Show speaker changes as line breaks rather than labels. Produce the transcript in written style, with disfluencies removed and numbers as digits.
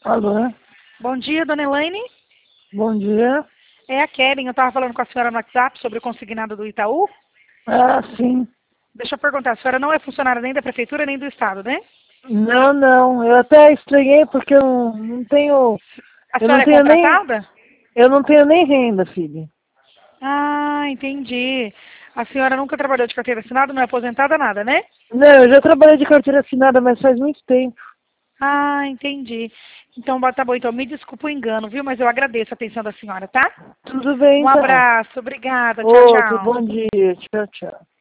Alô?
Bom dia, dona Elaine.
Bom dia.
É a Keren. Eu estava falando com a senhora no WhatsApp sobre o consignado do Itaú.
Ah, sim.
Deixa eu perguntar, a senhora não é funcionária nem da prefeitura nem do estado, né?
Não, não. Eu até estranhei porque eu não tenho.
A
Eu não
senhora é
tenho nem.
contratada?
Eu não tenho nem renda, filha.
Ah, entendi. A senhora nunca trabalhou de carteira assinada, não é aposentada, nada, né?
Não, eu já trabalhei de carteira assinada, mas faz muito tempo.
Ah, entendi. Então, tá bom. Então, me desculpa o engano, viu? Mas eu agradeço a atenção da senhora, tá?
Tudo bem,
Um
então.
abraço. Obrigada. Tchau,
Outro
tchau.
bom dia. Tchau, tchau.